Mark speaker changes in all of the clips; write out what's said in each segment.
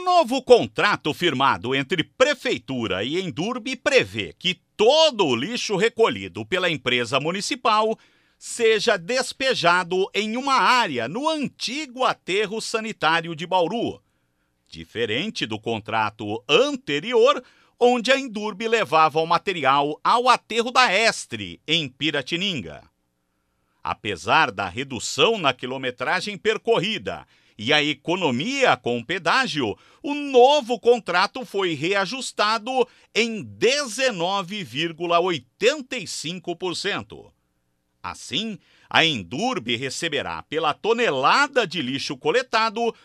Speaker 1: Novo contrato firmado entre Prefeitura e Endurbe prevê que todo o lixo recolhido pela empresa municipal seja despejado em uma área no antigo aterro sanitário de Bauru, diferente do contrato anterior, onde a Endurbe levava o material ao aterro da Estre, em Piratininga. Apesar da redução na quilometragem percorrida e a economia com o pedágio, o novo contrato foi reajustado em 19,85%. Assim, a Endurbe receberá pela tonelada de lixo coletado R$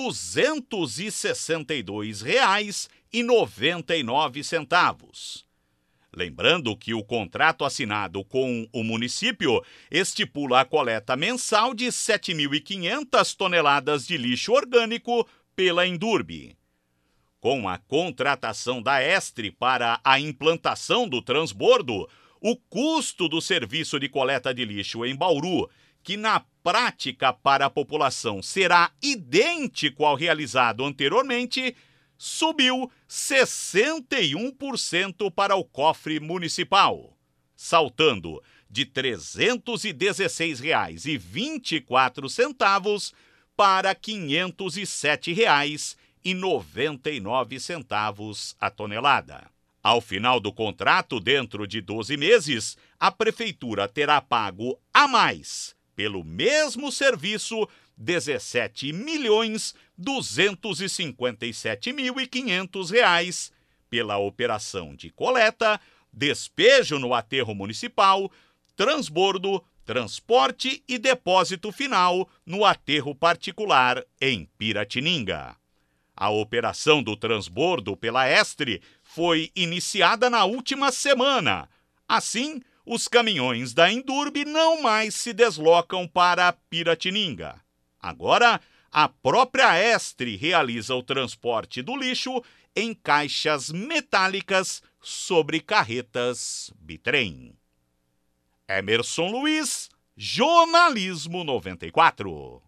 Speaker 1: 262,99. Lembrando que o contrato assinado com o município estipula a coleta mensal de 7.500 toneladas de lixo orgânico pela Endurbe. Com a contratação da Estre para a implantação do transbordo, o custo do serviço de coleta de lixo em Bauru, que na prática para a população será idêntico ao realizado anteriormente, subiu 61% para o cofre municipal, saltando de R$ 316,24 para R$ 507,99 a tonelada. Ao final do contrato, dentro de 12 meses, a Prefeitura terá pago a mais pelo mesmo serviço R$ 17.257.500 pela operação de coleta, despejo no aterro municipal, transbordo, transporte e depósito final no aterro particular em Piratininga. A operação do transbordo pela Estre foi iniciada na última semana. Assim, os caminhões da Endurbe não mais se deslocam para Piratininga. Agora, a própria Estre realiza o transporte do lixo em caixas metálicas sobre carretas bitrem. Emerson Luiz, Jornalismo 94.